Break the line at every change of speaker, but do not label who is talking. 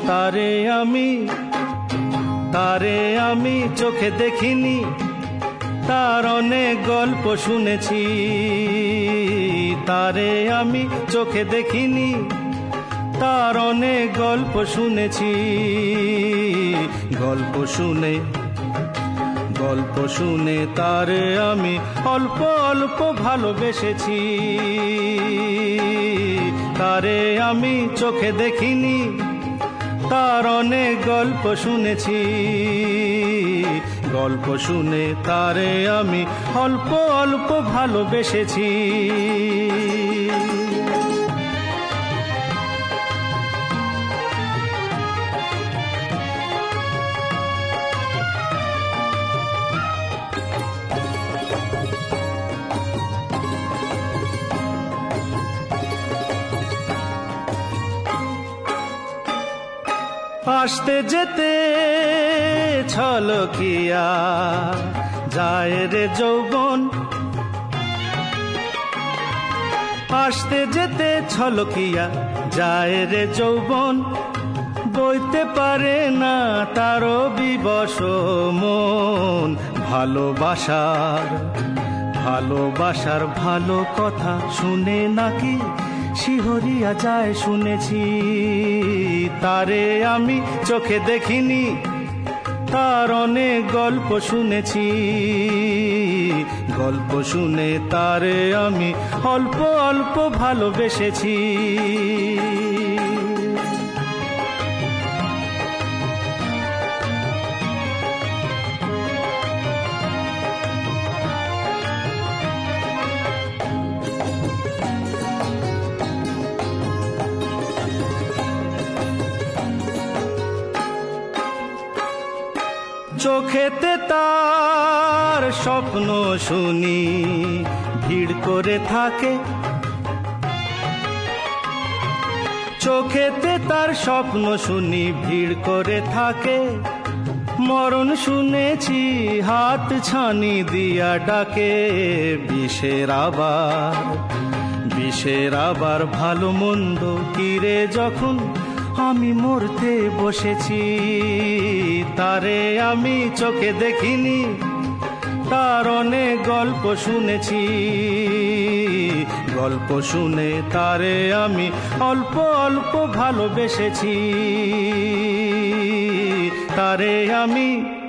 তারে আমি চোখে দেখিনি, তার অনেক গল্প শুনেছি। তারে আমি চোখে দেখিনি, তার অনেক গল্প শুনেছি। গল্প শুনে তারে আমি অল্প অল্প ভালোবেসেছি। তারে আমি চোখে দেখিনি, তার অনেক গল্প শুনেছি। গল্প শুনে তারে আমি অল্প অল্প ভালোবেসেছি। আসতে যেতে ছলকিয়া যায় রে যৌবন, আসতে যেতে ছলকিয়া যায় রে যৌবন। বইতে পারে না তারও বিবশ মন। ভালোবাসার ভালো কথা শুনে নাকি শিহরিয়া যায় শুনেছি। তারে আমি চোখে দেখিনি, তার অনেক গল্প শুনেছি। গল্প শুনে তারে আমি অল্প অল্প ভালোবেসেছি। চোখেতে তার স্বপ্ন শুনি ভিড় করে থাকে। চোখেতে তার স্বপ্ন শুনি ভিড় করে থাকে। মরণ শুনেছি হাত ছানি দিয়া ডাকে। বিষের আবার ভালো মন্দ তীরে যখন আমি মরতে বসেছি। তারে আমি চোখে দেখিনি, তার অনেক গল্প শুনেছি। গল্প শুনে তারে আমি অল্প অল্প ভালোবেসেছি। তারে আমি